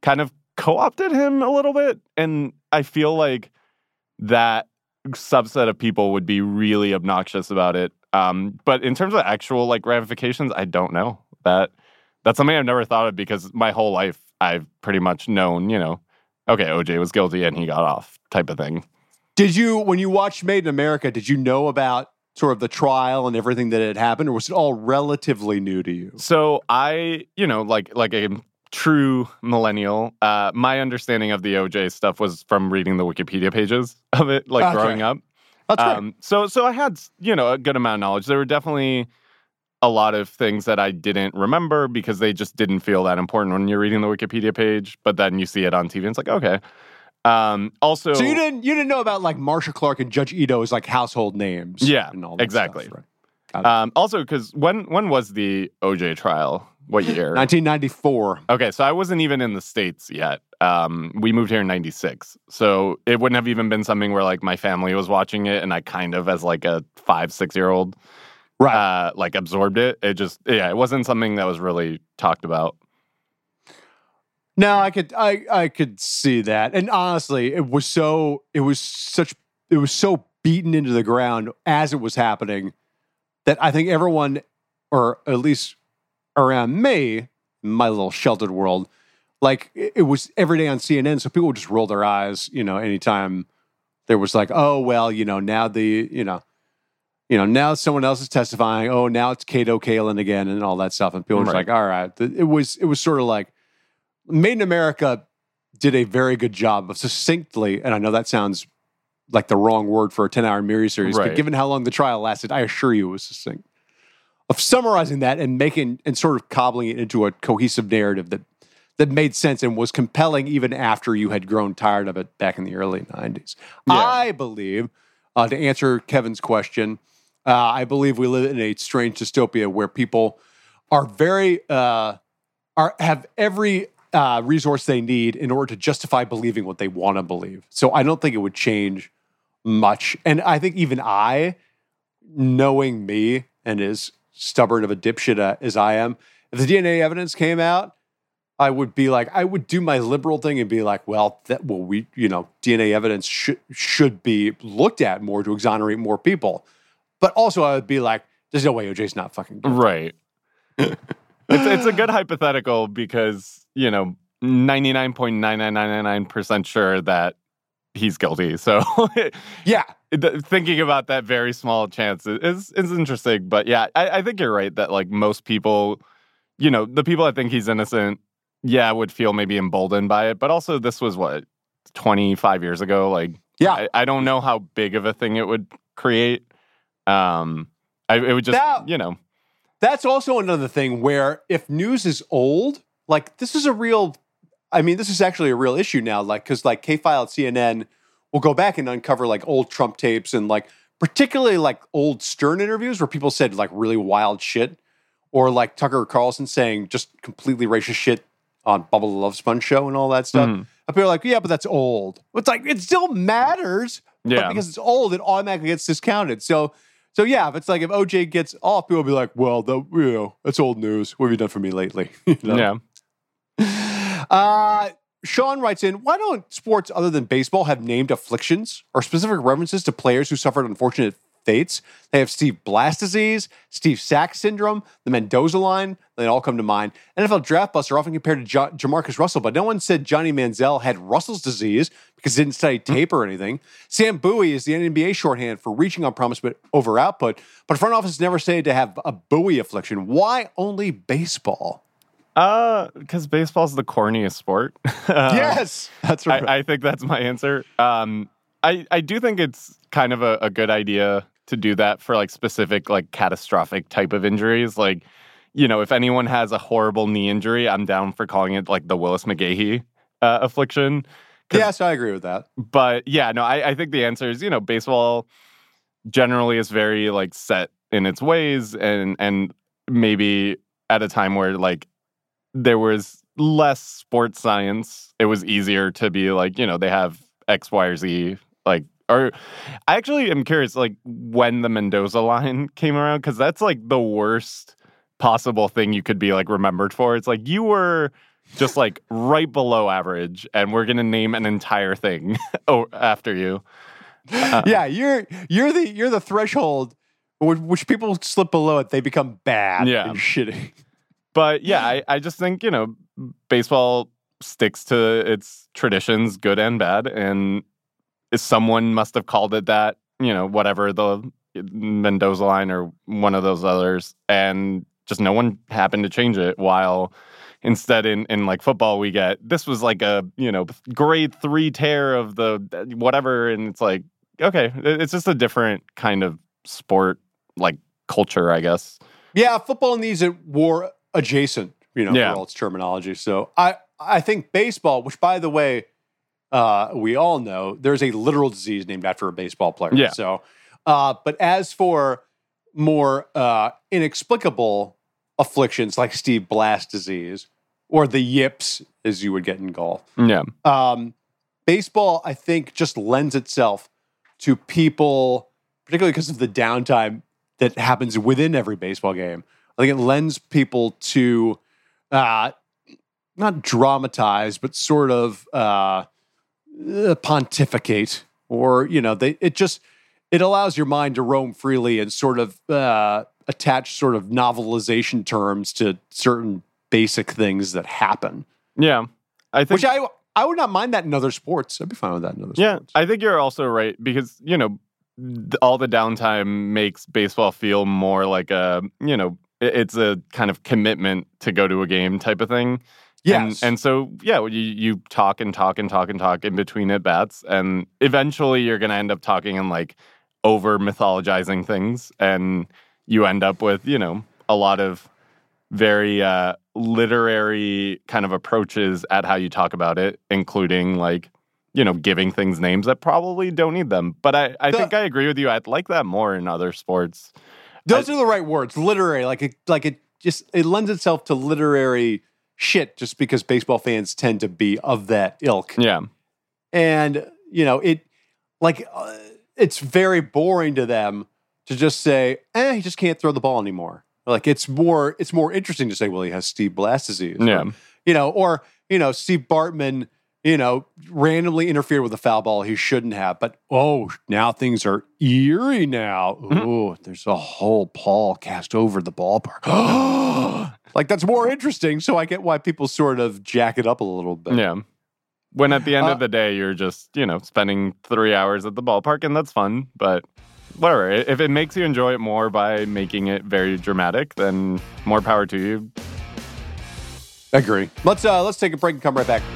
kind of co-opted him a little bit. And I feel like that subset of people would be really obnoxious about it. But in terms of actual like ramifications, I don't know. That's something I've never thought of because my whole life I've pretty much known, okay, OJ was guilty and he got off type of thing. Did you, when you watched Made in America, did you know about sort of the trial and everything that had happened, or was it all relatively new to you? So I, like a true millennial, my understanding of the OJ stuff was from reading the Wikipedia pages of it, growing up. That's right. So I had, a good amount of knowledge. There were definitely a lot of things that I didn't remember because they just didn't feel that important when you're reading the Wikipedia page. But then you see it on TV and it's like, okay. Also, so you didn't know about like Marsha Clark and Judge Ito as like household names. Yeah, and all that exactly. Stuff, right? Also, because when was the OJ trial? What year? 1994. Okay, so I wasn't even in the States yet. We moved here in 96. So it wouldn't have even been something where like my family was watching it and I kind of as like a 5-6-year-old right. Like absorbed it. It wasn't something that was really talked about. No, I could see that. And honestly, it was so beaten into the ground as it was happening that I think everyone, or at least around me, my little sheltered world, like it was every day on CNN, so people would just roll their eyes, anytime there was like, oh well, now now someone else is testifying. Oh, now it's Kato Kalin again, and all that stuff, and people were just like, all right, it was sort of like Made in America did a very good job of succinctly, and I know that sounds like the wrong word for a 10-hour miniseries, but given how long the trial lasted, I assure you it was succinct, of summarizing that and making and sort of cobbling it into a cohesive narrative that made sense and was compelling even after you had grown tired of it back in the early 90s. Yeah. I believe, to answer Kevin's question, I believe we live in a strange dystopia where people are have every resource they need in order to justify believing what they want to believe. So I don't think it would change much. And I think even I, knowing me and as stubborn of a dipshit as I am, if the DNA evidence came out, I would do my liberal thing and be like, DNA evidence should be looked at more to exonerate more people. But also I would be like, there's no way OJ's not fucking guilty. Right. It's a good hypothetical because, 99.99999% sure that he's guilty. So yeah, thinking about that very small chance is interesting. But yeah, I think you're right that like most people, the people that think he's innocent, would feel maybe emboldened by it. But also this was 25 years ago. Like, yeah, I don't know how big of a thing it would create. It would just, That's also another thing where if news is old, like this is actually a real issue now. Like, because like K-File at CNN will go back and uncover like old Trump tapes and like particularly like old Stern interviews where people said like really wild shit, or like Tucker Carlson saying just completely racist shit on Bubba the Love Sponge show and all that stuff. And people are like, yeah, but that's old. It's like, it still matters. But because it's old, it automatically gets discounted. So yeah, if OJ gets off, people will be like, well, that's old news. What have you done for me lately? Yeah. Sean writes in, why don't sports other than baseball have named afflictions or specific references to players who suffered unfortunate fates? They have Steve Blass disease, Steve Sack syndrome, the Mendoza line. They all come to mind. NFL draft busts are often compared to Jamarcus Russell, but no one said Johnny Manziel had Russell's disease because he didn't study tape or anything. Sam Bowie is the NBA shorthand for reaching on promise but over output, but front office never said to have a Bowie affliction. Why only baseball? Because baseball's the corniest sport. Yes, that's right. I think that's my answer. I do think it's kind of a good idea to do that for like specific, like catastrophic type of injuries. Like, if anyone has a horrible knee injury, I'm down for calling it like the Willis McGahee affliction. Yes, I agree with that. But yeah, no, I think the answer is, baseball generally is very like set in its ways and maybe at a time where like there was less sports science, it was easier to be like, they have X, Y, or Z. Like, or I actually am curious, like, when the Mendoza line came around, because that's like the worst possible thing you could be like remembered for. It's like you were just like right below average, and we're gonna name an entire thing after you. Yeah, you're the threshold which people slip below it, they become bad and shitty. But yeah, I just think, baseball sticks to its traditions, good and bad, and someone must have called it that, whatever, the Mendoza line or one of those others, and just no one happened to change it, while instead in like football we get, this was like a, grade 3 tear of the whatever, and it's like, okay, it's just a different kind of sport, like culture, I guess. Yeah, football needs it war adjacent, for all its terminology. So I think baseball, which by the way, we all know, there's a literal disease named after a baseball player. Yeah. So, but as for more inexplicable afflictions like Steve Blass disease or the yips, as you would get in golf. Yeah. Baseball, I think, just lends itself to people, particularly because of the downtime that happens within every baseball game. I think it lends people to not dramatize, but sort of pontificate, or it allows your mind to roam freely and sort of attach sort of novelization terms to certain basic things that happen. Yeah, I think, which I would not mind that in other sports. I'd be fine with that in other sports. Yeah, I think you're also right, because all the downtime makes baseball feel more like it's a kind of commitment to go to a game type of thing. Yes. And so, yeah, you talk and talk and talk and talk in between at bats, and eventually you're going to end up talking and like over mythologizing things, and you end up with, a lot of very literary kind of approaches at how you talk about it, including like, giving things names that probably don't need them. But I think I agree with you. I'd like that more in other sports. Those are the right words. Literary, it lends itself to literary shit, just because baseball fans tend to be of that ilk. Yeah. And, it's very boring to them to just say, he just can't throw the ball anymore. Like, it's more interesting to say, well, he has Steve Blass disease. Yeah. Or Steve Bartman, randomly interfered with a foul ball he shouldn't have. But, now things are eerie now. Ooh, there's a whole pall cast over the ballpark. Like, that's more interesting, so I get why people sort of jack it up a little bit. Yeah. When at the end of the day, you're just, spending 3 hours at the ballpark, and that's fun, but whatever. If it makes you enjoy it more by making it very dramatic, then more power to you. Agree. Let's take a break and come right back.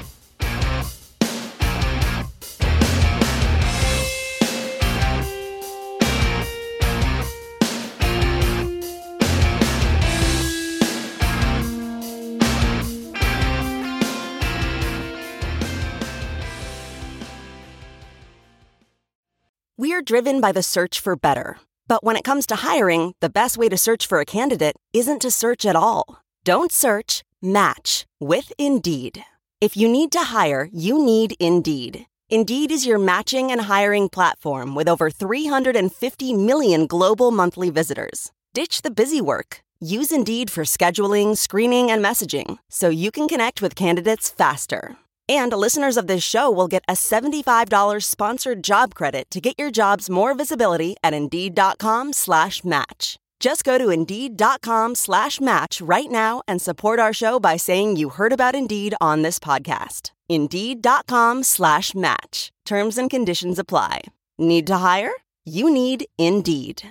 We're driven by the search for better. But when it comes to hiring, the best way to search for a candidate isn't to search at all. Don't search, match with Indeed. If you need to hire, you need Indeed. Indeed is your matching and hiring platform with over 350 million global monthly visitors. Ditch the busy work. Use Indeed for scheduling, screening, and messaging so you can connect with candidates faster. And listeners of this show will get a $75 sponsored job credit to get your jobs more visibility at Indeed.com/match. Just go to Indeed.com/match right now and support our show by saying you heard about Indeed on this podcast. Indeed.com/match. Terms and conditions apply. Need to hire? You need Indeed.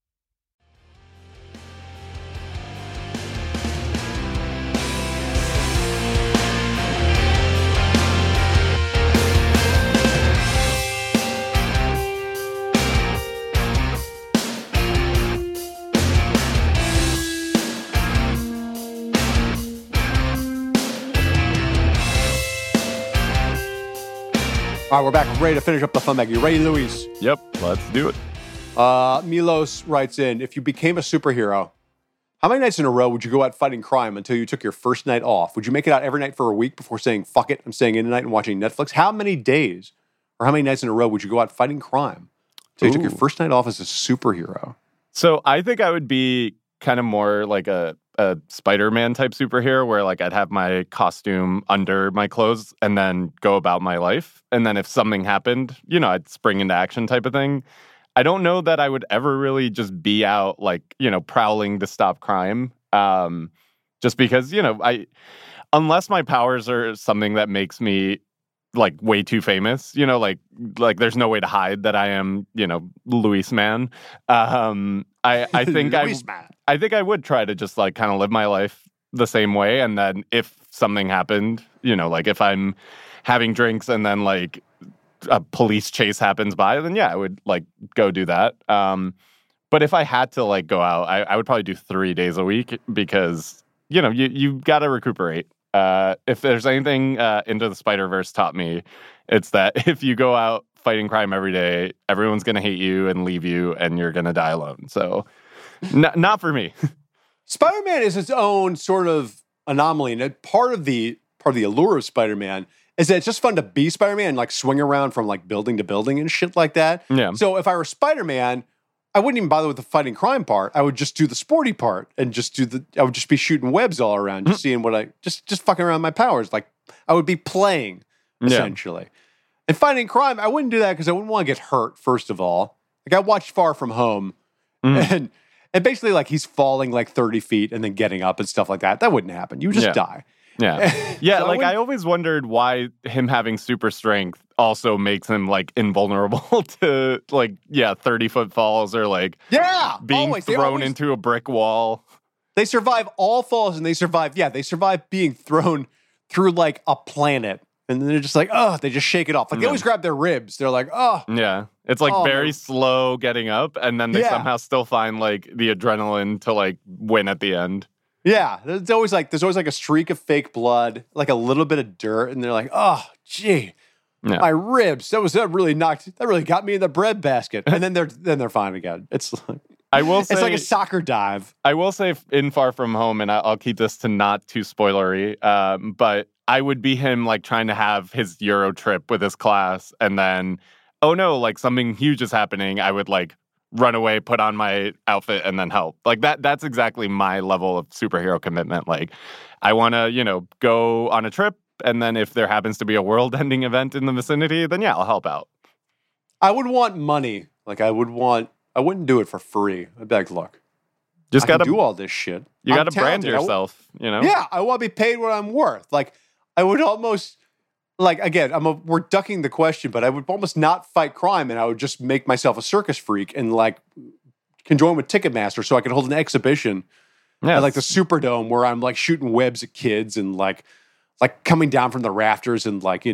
All right, we're back. We're ready to finish up the fun bag. You ready, Luis? Yep, let's do it. Milos writes in, if you became a superhero, how many nights in a row would you go out fighting crime until you took your first night off? Would you make it out every night for a week before saying, fuck it, I'm staying in tonight and watching Netflix? How many days or how many nights in a row would you go out fighting crime until you took your first night off as a superhero? So I think I would be kind of more like a a Spider-Man type superhero where like I'd have my costume under my clothes and then go about my life. And then if something happened, I'd spring into action type of thing. I don't know that I would ever really just be out like, prowling to stop crime. Just because, unless my powers are something that makes me like way too famous, like there's no way to hide that I am, Luis Man. I think I think I would try to just like kind of live my life the same way. And then if something happened, like if I'm having drinks and then like a police chase happens by, then yeah, I would like go do that. But if I had to like go out, I would probably do 3 days a week because, you got to recuperate. If there's anything Into the Spider-Verse taught me, it's that if you go out fighting crime every day, everyone's going to hate you and leave you and you're going to die alone. So not for me. Spider-Man is its own sort of anomaly. And part of the allure of Spider-Man is that it's just fun to be Spider-Man and like swing around from like building to building and shit like that. Yeah. So if I were Spider-Man, I wouldn't even bother with the fighting crime part. I would just do the sporty part and I would just be shooting webs all around, just seeing what just fucking around my powers. Like I would be playing essentially. And fighting crime, I wouldn't do that because I wouldn't want to get hurt, first of all. Like I watched Far From Home and basically like he's falling like 30 feet and then getting up and stuff like that. That wouldn't happen. You would just die. Yeah. Yeah, so I always wondered why him having super strength also makes him like invulnerable to like 30-foot falls or like being thrown into a brick wall. They survive all falls and they survive being thrown through like a planet. And then they're just like, they just shake it off. Like they always grab their ribs. They're like, Yeah. It's like very slow getting up and then they somehow still find like the adrenaline to like win at the end. Yeah, there's always like a streak of fake blood, like a little bit of dirt, and they're like, "Oh, gee, my ribs. That really got me in the bread basket." And then they're fine again. It's like it's like a soccer dive. I will say in Far From Home, and I'll keep this to not too spoilery, but I would be him like trying to have his Euro trip with his class, and then oh no, like something huge is happening. I would like run away, put on my outfit, and then help. Like that's exactly my level of superhero commitment. Like I want to, go on a trip, and then if there happens to be a world-ending event in the vicinity, then I'll help out. I would want money. Like I wouldn't do it for free. I'd be like, look, just gotta do all this shit. You gotta brand yourself, Yeah, I want to be paid what I'm worth. Like I would almost like, again, we're ducking the question, but I would almost not fight crime and I would just make myself a circus freak and like can join with Ticketmaster so I can hold an exhibition at like the Superdome where I'm like shooting webs at kids and like coming down from the rafters and like,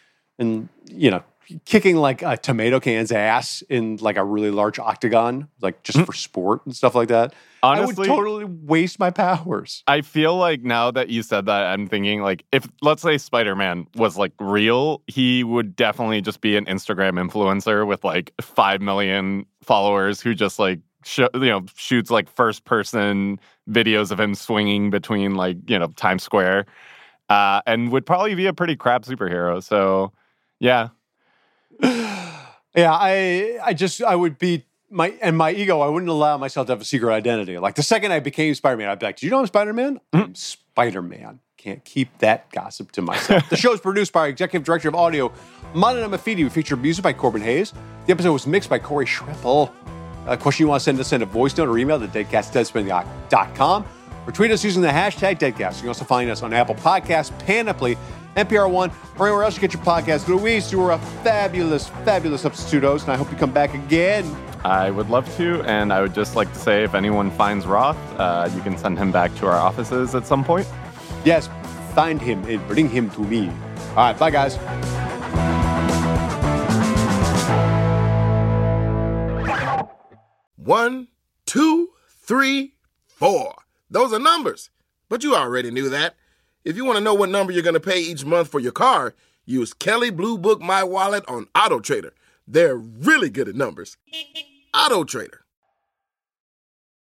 kicking like a tomato can's ass in like a really large octagon, like just for sport and stuff like that. Honestly, I would totally waste my powers. I feel like now that you said that, I'm thinking like if let's say Spider-Man was like real, he would definitely just be an Instagram influencer with like 5 million followers who just like shoots like first person videos of him swinging between like Times Square, and would probably be a pretty crap superhero. So yeah. Yeah, I would be my ego, I wouldn't allow myself to have a secret identity. Like the second I became Spider-Man, I'd be like, "Do you know I'm Spider-Man? I'm Spider-Man." Can't keep that gossip to myself. The show is produced by our executive director of audio, Madana Mafidi. We feature music by Corbin Hayes. The episode was mixed by Corey Schreppel. A question you want to send a voice note or email to deadcast@deadspin.com or tweet us using the hashtag Deadcast. You can also find us on Apple Podcasts, Panoply, NPR One, or anywhere else you get your podcast. Luis, you were a fabulous, fabulous substitute host, and I hope you come back again. I would love to, and I would just like to say if anyone finds Roth, you can send him back to our offices at some point. Yes, find him and bring him to me. All right, bye, guys. One, two, three, 4. Those are numbers, but you already knew that. If you want to know what number you're going to pay each month for your car, use Kelley Blue Book My Wallet on AutoTrader. They're really good at numbers. AutoTrader.